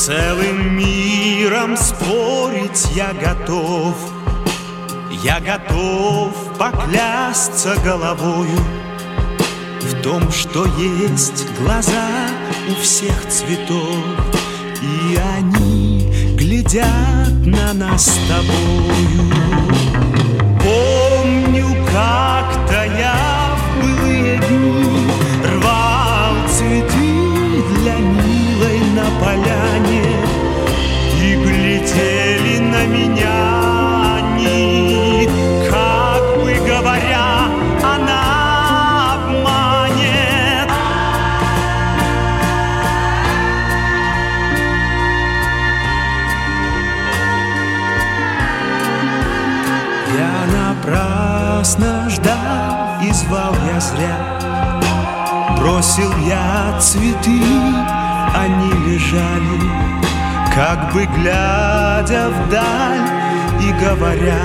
целым миром спорить я готов поклясться головою в том, что есть глаза у всех цветов, и они глядят на нас с тобою. Помню, как-то я в былые дни рвал цветы для милой на поляне, и глядели на меня они, как бы говоря, она обманет. Я напрасно ждал и звал я зря, бросил я цветы, они лежали, как бы глядя вдаль и говоря: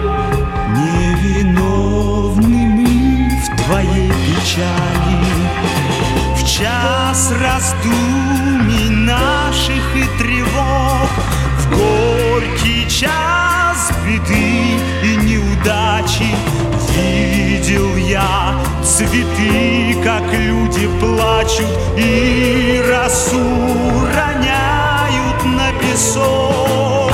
невиновны мы в твоей печали. В час раздумий наших и тревог, в горький час беды и неудачи, видел я цветы, как люди плачут и росу роняют на песок.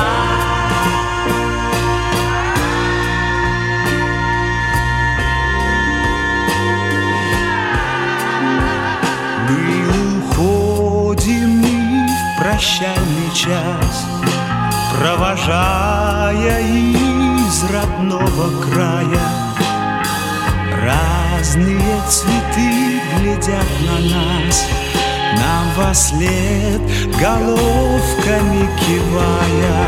Мы уходим в прощальный час, провожая из родного края. Разные цветы глядят на нас, нам вослед головками кивая.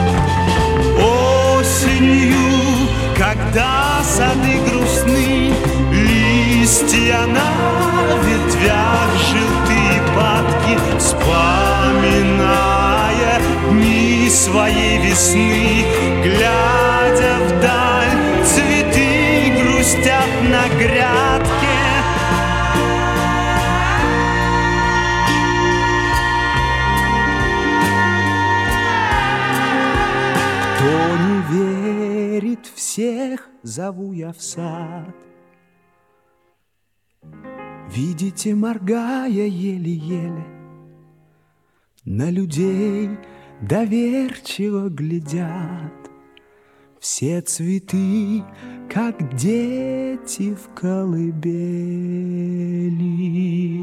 Осенью, когда сады грустны, листья на ветвях желтые падки, вспоминая дни своей весны, глядя вдаль, цветы грустят на грядке. Кто не верит, всех зову я в сад. Видите, моргая еле-еле, на людей доверчиво глядят. Все цветы, как дети в колыбели.